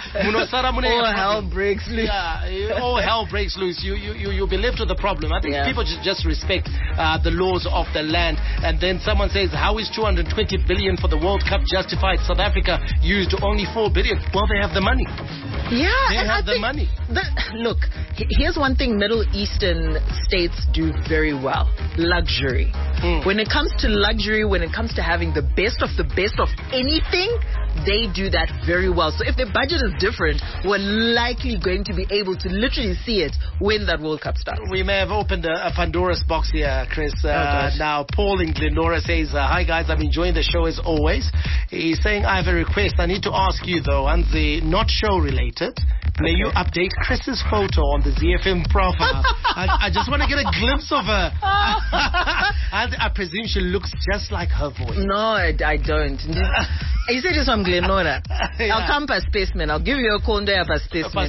all hell breaks loose. Yeah, you- all hell breaks loose. You, you, you, you'll be left with a problem. I think Yeah. people just, just respect uh, the laws of the land. And then someone says, how is two hundred twenty billion for the World Cup justified? South Africa used only four billion. Well, they have the money. Yeah, They and have I the think money. The, look, he- here's one thing Middle Eastern states do very well: luxury. Mm. When it comes to luxury, when it comes to having the best of the best of anything, they do that very well. So if their budget is different, we're likely going to be able to literally see it when that World Cup starts. We may have opened a, a Pandora's box here, Chris. Uh, gosh. now, Paul in Glenora says, uh, hi guys, I'm enjoying the show as always. He's saying, I have a request. I need to ask you though, and the not show related. May you update Chris's photo on the Z F M profile? I, I just want to get a glimpse of her. And I presume she looks just like her voice. No, I, I don't. You said this from Glenora. Yeah. I'll come past spaceman. I'll give you a call there past spaceman.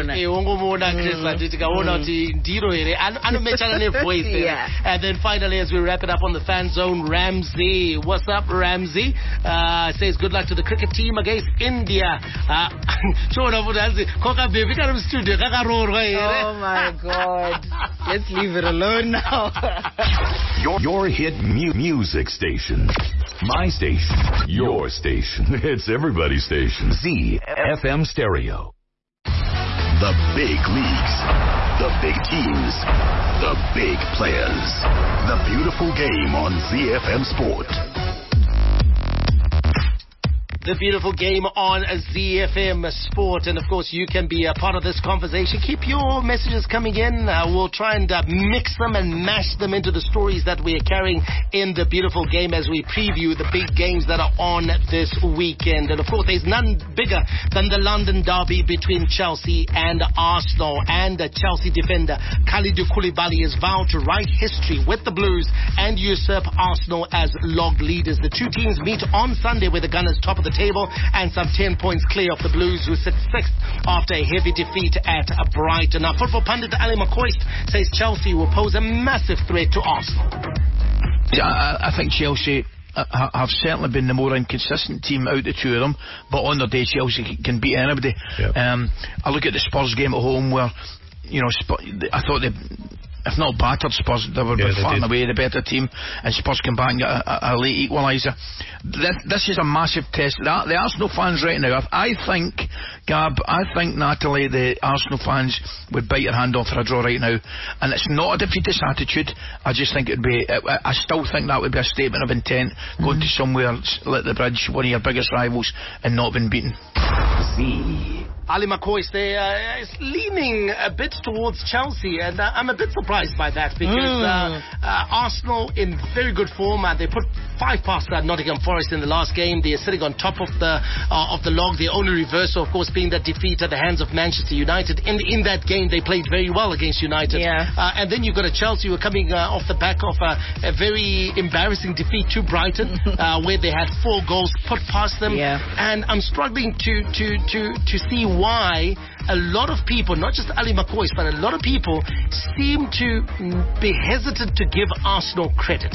Yeah. And then finally, as we wrap it up on the fan zone, Ramsey. What's up, Ramsey? Uh, says good luck to the cricket team against India. Uh, oh my God. Let's leave it alone now. your, your hit mu- music station. My station. Your station. It's everybody's station. Z F M Stereo. The big leagues. The big teams. The big players. The beautiful game on Z F M Sport. The beautiful game on Z F M Sport. And, of course, you can be a part of this conversation. Keep your messages coming in. Uh, we'll try and uh, mix them and mash them into the stories that we are carrying in the beautiful game as we preview the big games that are on this weekend. And, of course, there's none bigger than the London derby between Chelsea and Arsenal. And the Chelsea defender Kalidou Koulibaly has vowed to write history with the Blues and usurp Arsenal as log leaders. The two teams meet on Sunday with the Gunners top of the table and some ten points clear of the Blues, who sit sixth after a heavy defeat at Brighton. Now, football pundit Ali McCoist says Chelsea will pose a massive threat to Arsenal. I, I think Chelsea uh, have certainly been the more inconsistent team out of the two of them, but on their day Chelsea can beat anybody. Yep. Um, I look at the Spurs game at home where, you know, I thought they, if not battered Spurs, they were yeah, far and away the better team, and Spurs came back and got a, a, a late equaliser. This, this is a massive test. The, the Arsenal fans right now, I think, Gab, I think, Natalie, the Arsenal fans would bite your hand off for a draw right now. And it's not a defeatist attitude. I just think it would be, I, I still think that would be a statement of intent, mm-hmm. going to somewhere like the Bridge, one of your biggest rivals, and not been beaten. See. Ali McCoist there uh, is leaning a bit towards Chelsea, and uh, I'm a bit surprised by that because mm. uh, uh, Arsenal in very good form. Uh, they put five past uh, Nottingham Forest in the last game. They are sitting on top of the uh, of the log. The only reversal, of course, being that defeat at the hands of Manchester United. In in that game, they played very well against United. Yeah. Uh, and then you've got a Chelsea who are coming uh, off the back of a, a very embarrassing defeat to Brighton, uh, where they had four goals put past them. Yeah. And I'm struggling to to to to see why a lot of people, not just Ali McCoist, but a lot of people seem to be hesitant to give Arsenal credit.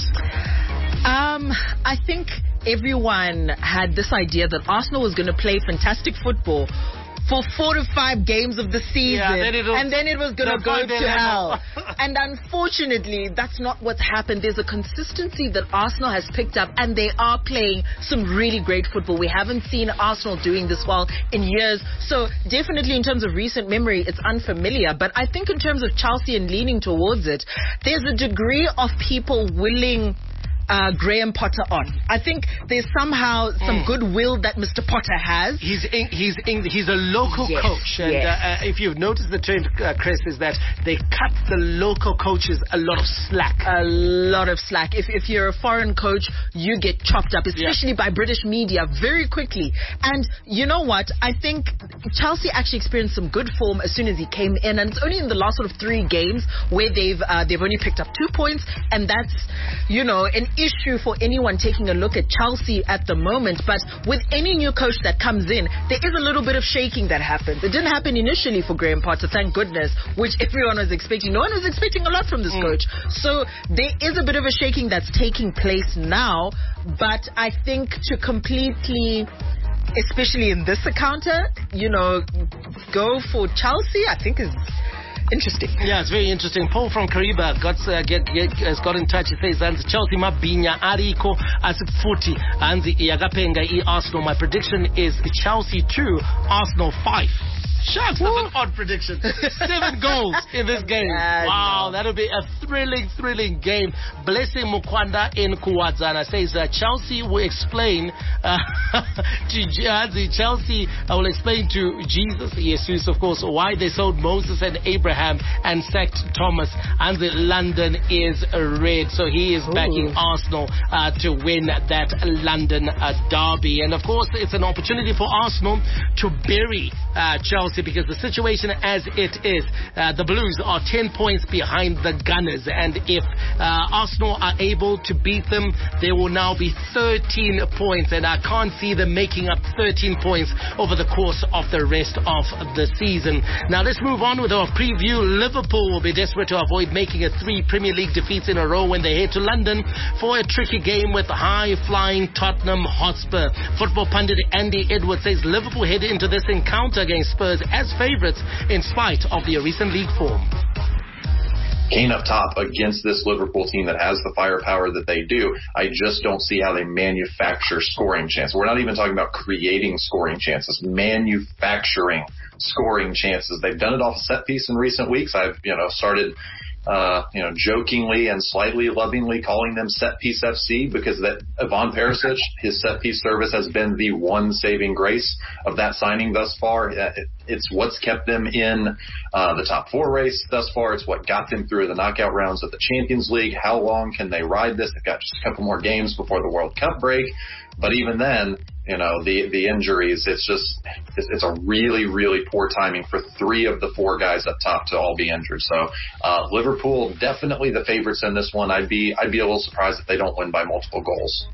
Um, I think everyone had this idea that Arsenal was going to play fantastic football for four to five games of the season, yeah, then and then it was going to go to hell. And unfortunately, that's not what's happened. There's a consistency that Arsenal has picked up, and they are playing some really great football. We haven't seen Arsenal doing this well in years. So definitely in terms of recent memory, it's unfamiliar. But I think in terms of Chelsea and leaning towards it, there's a degree of people willing Uh, Graham Potter on. I think there's somehow some mm. goodwill that Mister Potter has. He's in, he's in, he's a local yes. coach, and yes. uh, uh, if you've noticed the trend, uh, Chris, is that they cut the local coaches a lot of slack. A lot of slack. If if you're a foreign coach, you get chopped up, especially yeah. by British media very quickly. And you know what? I think Chelsea actually experienced some good form as soon as he came in, and it's only in the last sort of three games where they've uh, they've only picked up two points, and that's, you know, an issue for anyone taking a look at Chelsea at the moment. But with any new coach that comes in, there is a little bit of shaking that happens. It didn't happen initially for Graham Potter, thank goodness, which everyone was expecting. No one was expecting a lot from this mm. coach. So there is a bit of a shaking that's taking place now, but I think to completely, especially in this encounter, you know, go for Chelsea, I think is interesting. Yeah, it's very interesting. Paul from Kariba got, uh, get, get, has got in touch. He says, Chelsea mabinya ariko as forty and the Yagapenga e Arsenal. My prediction is Chelsea two, Arsenal five. Shucks, that's an odd prediction. Seven goals in this game. Yeah, wow, no. That'll be a thrilling, thrilling game. Blessing Mukwanda in Kuwadzana says uh, Chelsea will explain uh, to uh, Chelsea uh, will explain to Jesus, Jesus, of course, why they sold Moses and Abraham and sacked Thomas. And the London is red, so he is Ooh. backing Arsenal uh, to win that London uh, derby. And of course, it's an opportunity for Arsenal to bury uh, Chelsea Chelsea, because the situation as it is, uh, the Blues are ten points behind the Gunners, and if uh, Arsenal are able to beat them, there will now be thirteen points, and I can't see them making up thirteen points over the course of the rest of the season. Now let's move on with our preview. Liverpool will be desperate to avoid making a three Premier League defeats in a row when they head to London for a tricky game with high-flying Tottenham Hotspur. Football pundit Andy Edwards says Liverpool head into this encounter against Spurs as favourites in spite of their recent league form. Kane up top against this Liverpool team that has the firepower that they do, I just don't see how they manufacture scoring chances. We're not even talking about creating scoring chances, manufacturing scoring chances. They've done it off a set piece in recent weeks. I've, you know, started, uh, you know, jokingly and slightly lovingly calling them set piece F C, because that Ivan Perisic, his set piece service has been the one saving grace of that signing thus far. It, It's what's kept them in uh, the top four race thus far. It's what got them through the knockout rounds of the Champions League. How long can they ride this? They've got just a couple more games before the World Cup break. But even then, you know, the, the injuries, it's just, it's, it's a really, really poor timing for three of the four guys up top to all be injured. So, uh, Liverpool, definitely the favorites in this one. I'd be, I'd be a little surprised if they don't win by multiple goals.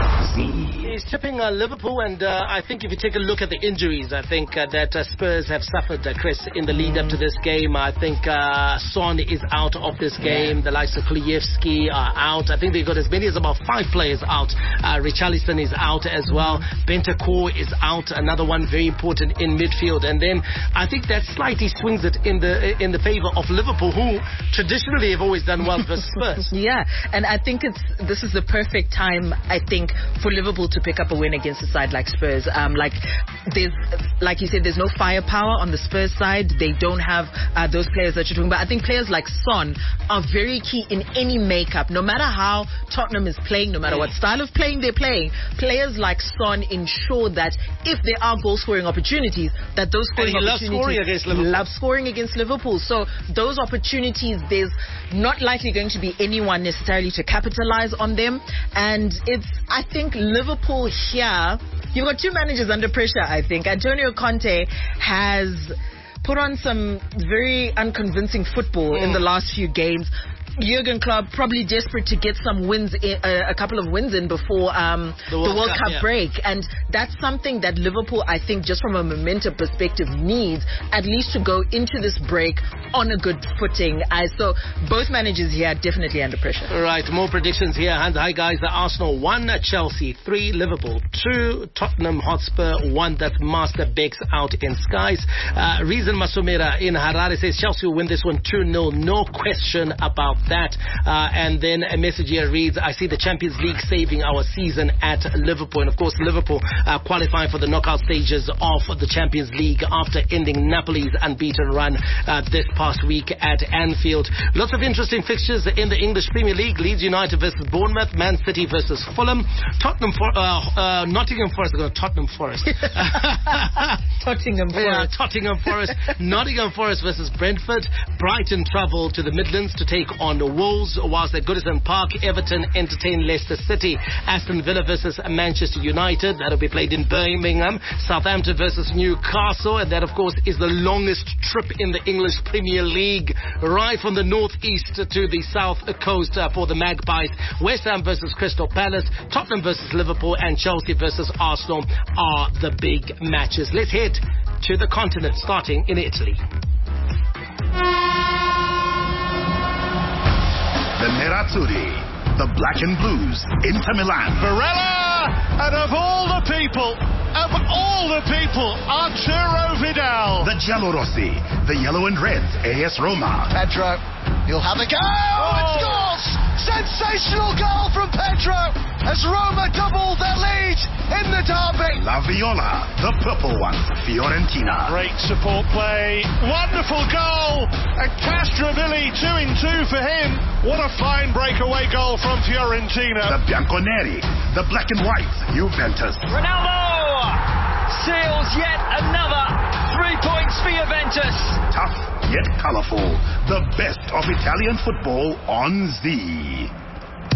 He's tipping uh, Liverpool, and uh, I think if you take a look at the injuries, I think uh, that uh, Spurs have suffered, uh, Chris, in the lead up to this game. I think uh, Son is out of this game. The likes of Kulievski are out. I think they've got as many as about five players out. Uh, Richarlison is out as well. Bentancur is out, another one very important in midfield. And then I think that slightly swings it in the in the favour of Liverpool, who traditionally have always done well versus Spurs. Yeah, and I think it's this is the perfect time, I think, for Liverpool to pick up a win against a side like Spurs. Um, like there's, like you said, there's no firepower on the Spurs side. They don't have uh, those players that you're talking about. I think players like Son are very key in any makeup. No matter how Tottenham is playing, no matter what style of playing they're playing, players like Son ensure that if there are goal-scoring opportunities, that those scoring and he opportunities loves scoring against Liverpool. Love scoring against Liverpool. So those opportunities, there's not likely going to be anyone necessarily to capitalize on them. And it's, I think Liverpool here, you've got two managers under pressure, I think. Antonio Conte has put on some very unconvincing football mm. in the last few games. Jurgen Klopp probably desperate to get some wins, in, uh, a couple of wins in before um, the World, the World Cup, Cup yeah. break. And that's something that Liverpool, I think, just from a momentum perspective, needs at least to go into this break on a good footing. Uh, so both managers here are definitely under pressure. All right, more predictions here. And hi, guys. The Arsenal one, Chelsea three, Liverpool two, Tottenham Hotspur one. That's Master Bex out in skies. Uh, Reason Masumira in Harare says Chelsea will win this one two nil. No question about that. Uh, and then a message here reads, I see the Champions League saving our season at Liverpool. And of course, Liverpool uh, qualifying for the knockout stages of the Champions League after ending Napoli's unbeaten run uh, this past week at Anfield. Lots of interesting fixtures in the English Premier League. Leeds United versus Bournemouth, Man City versus Fulham, Tottenham for, uh, uh, Nottingham Forest, uh, Tottenham Forest. Tottenham Forest. Yeah, Tottenham Forest. Nottingham Forest versus Brentford. Brighton travel to the Midlands to take on the Wolves, whilst at Goodison Park, Everton entertain Leicester City. Aston Villa versus Manchester United. That'll be played in Birmingham. Southampton versus Newcastle, and that, of course, is the longest trip in the English Premier League, right from the northeast to the south coast uh, for the Magpies. West Ham versus Crystal Palace, Tottenham versus Liverpool, and Chelsea versus Arsenal are the big matches. Let's head to the continent, starting in Italy. The Nerazzurri, the Black and Blues, Inter Milan. Barella, and of all the people, of all the people, Arturo Vidal. The Giallorossi, the Yellow and Reds, A S Roma. Pedro, he'll have a go, oh. and scores! Sensational goal from Pedro as Roma double their lead in the derby. La Viola, the purple one, Fiorentina. Great support play, wonderful goal, and Castrovilli two in two for him. What a fine breakaway goal from Fiorentina. The Bianconeri, the black and white, Juventus. Ronaldo seals yet another three points for Juventus. Tough yet colourful, the best of Italian football on Z.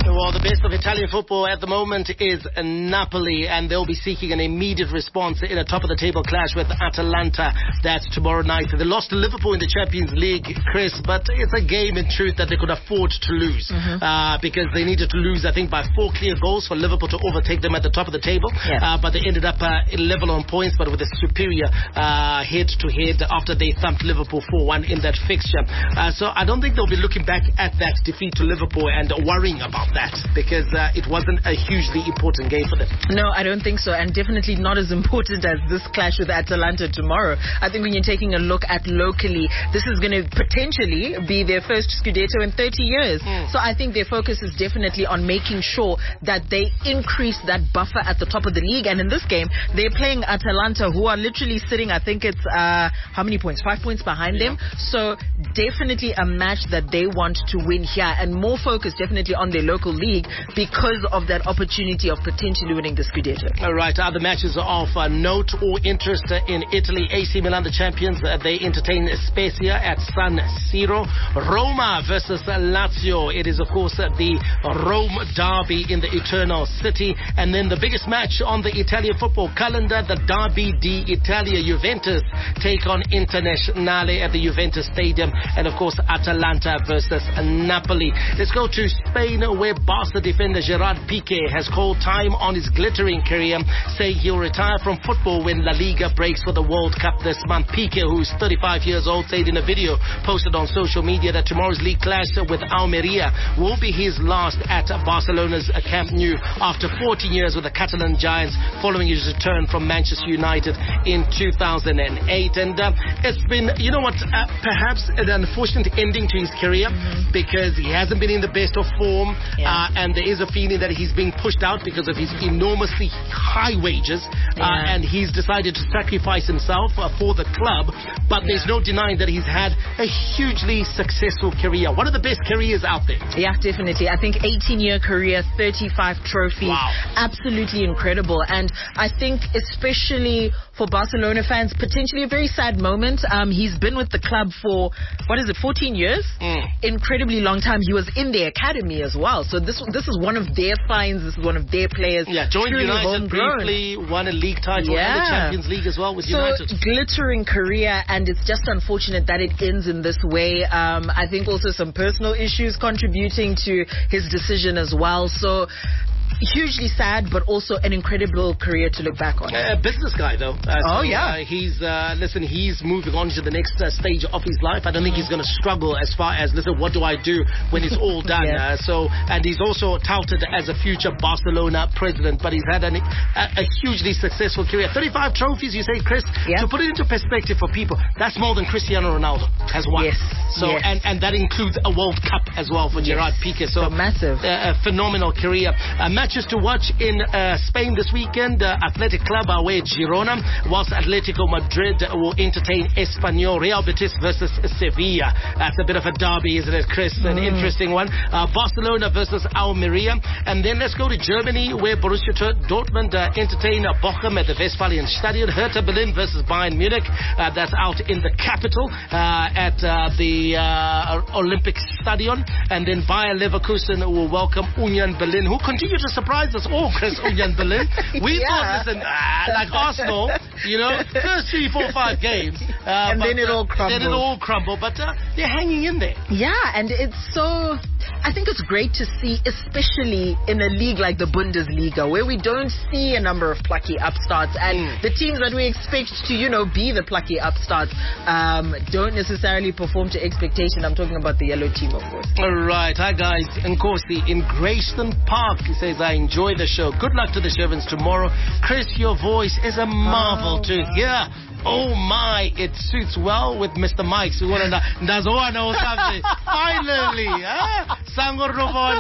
Well, the best of Italian football at the moment is Napoli, and they'll be seeking an immediate response in a top-of-the-table clash with Atalanta. That's tomorrow night. They lost to Liverpool in the Champions League, Chris, but it's a game in truth that they could afford to lose mm-hmm. uh, because they needed to lose, I think, by four clear goals for Liverpool to overtake them at the top of the table. Yeah. Uh, but they ended up uh, level on points, but with a superior uh, head-to-head after they thumped Liverpool four one in that fixture. Uh, so I don't think they'll be looking back at that defeat to Liverpool and worrying about that because uh, it wasn't a hugely important game for them. No, I don't think so, and definitely not as important as this clash with Atalanta tomorrow. I think when you're taking a look at locally, this is going to potentially be their first Scudetto in thirty years. Mm. So I think their focus is definitely on making sure that they increase that buffer at the top of the league. And in this game, they're playing Atalanta, who are literally sitting, I think it's, uh, how many points? Five points behind yeah. them. So definitely a match that they want to win here, and more focus definitely on their local league because of that opportunity of potentially winning the Scudetto. All right, other matches of uh, note or interest uh, in Italy. A C Milan, the champions, uh, they entertain Spezia at San Siro. Roma versus uh, Lazio. It is, of course, uh, the Rome derby in the Eternal City. And then the biggest match on the Italian football calendar, the Derby d'Italia. Juventus take on Internazionale at the Juventus Stadium. And, of course, Atalanta versus Napoli. Let's go to Spain, where Barca defender Gerard Piqué has called time on his glittering career, saying he'll retire from football when La Liga breaks for the World Cup this month. Piqué, who's thirty-five years old, said in a video posted on social media that tomorrow's league clash with Almeria will be his last at Barcelona's Camp Nou after fourteen years with the Catalan Giants following his return from Manchester United in two thousand eight. And uh, it's been, you know what, uh, perhaps an unfortunate ending to his career mm-hmm. because he hasn't been in the best of form yeah. uh, and there is a feeling that he's being pushed out because of his enormously high wages yeah. uh, and he's decided to sacrifice himself uh, for the club, but yeah. there's no denying that he's had a hugely successful career. One of the best careers out there. Yeah, definitely. I think eighteen-year career, thirty-five trophies. Wow. Absolutely incredible. And I think especially for Barcelona fans, potentially a very sad moment. Um, he's been with the club for, what is it, fourteen years? Mm. Incredibly long time. He was in their academy as well. So this this is one of their finds. This is one of their players. Yeah, joined United briefly, won a league title yeah. and the Champions League as well with so, United. Glittering career, and it's just unfortunate that it ends in this way. Um, I think also some personal issues contributing to his decision as well. So hugely sad, but also an incredible career to look back on. A uh, business guy, though. Uh, oh, so, yeah. Uh, he's, uh, listen, he's moving on to the next uh, stage of his life. I don't think he's going to struggle as far as, listen, what do I do when it's all done? yeah. uh, so, and he's also touted as a future Barcelona president, but he's had an, a, a hugely successful career. thirty-five trophies, you say, Chris? Yeah. To put it into perspective for people, that's more than Cristiano Ronaldo has won. Yes. So, yes. And, and that includes a World Cup as well for Gerard yes. Piqué. So, so massive. Uh, a phenomenal career. Uh, matches to watch in uh, Spain this weekend. Uh, Athletic Club are away at Girona, whilst Atletico Madrid will entertain Espanyol. Real Betis versus Sevilla. That's a bit of a derby, isn't it, Chris? An mm. interesting one. Uh, Barcelona versus Almeria. And then let's go to Germany, where Borussia Dortmund uh, entertain uh, Bochum at the Westfalenstadion. Hertha Berlin versus Bayern Munich. Uh, that's out in the capital uh, at uh, the uh, Olympic Stadion. And then Bayer Leverkusen will welcome Union Berlin, who continue to surprise us all, Chris. Union Berlin. We yeah. thought, listen, uh, like Arsenal, you know, first three, four, five games. Uh, and but, then it all crumbled. Then it all crumbled, but uh, they're hanging in there. Yeah, and it's so... I think it's great to see, especially in a league like the Bundesliga, where we don't see a number of plucky upstarts, and mm. the teams that we expect to, you know, be the plucky upstarts um, don't necessarily perform to expectation. I'm talking about the yellow team, of course. All right. Hi, guys. Nkosi in Grayston Park. He says, I enjoy the show. Good luck to the Shervins tomorrow. Chris, your voice is a marvel oh. to hear. Oh my, it suits well with Mister Mike's. We want to know. Ndazowana or something. Finally, huh? Sangor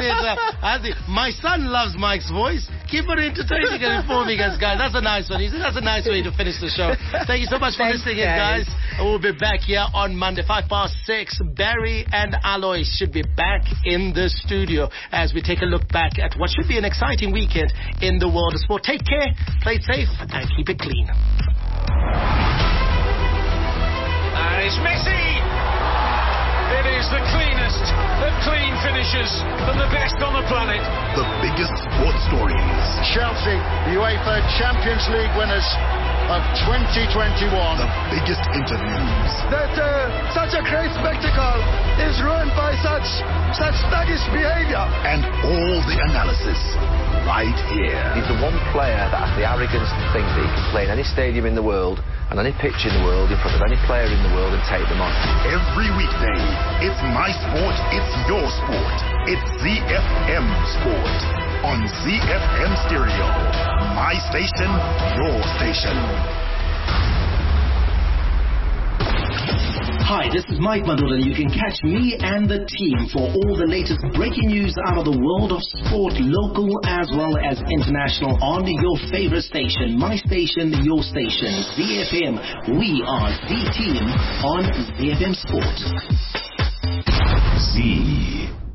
My son loves Mike's voice. Keep it entertaining and informing us, guys. That's a nice one. That's a nice way to finish the show. Thank you so much for Thanks, listening, guys. guys. We'll be back here on Monday, five past six. Barry and Alois should be back in the studio as we take a look back at what should be an exciting weekend in the world of sport. Take care, play safe, and keep it clean. And it's Messi! It is the cleanest cleanest of clean finishers and the best on the planet. The biggest sports stories. Chelsea, UEFA Champions League winners of twenty twenty-one. The biggest interviews. That uh, such a great spectacle is ruined by such such sluggish behavior. And all the analysis right here. He's the one player that has the arrogance to think that he can play in any stadium in the world and any pitch in the world in front of any player in the world and take them on. Every weekday, it's my sport, it's your sport. It's Z F M Sport on Z F M Stereo. My station, your station. Hi, this is Mike Madura, and you can catch me and the team for all the latest breaking news out of the world of sport, local as well as international, on your favorite station. My station, your station, Z F M. We are the team on Z F M Sport. Z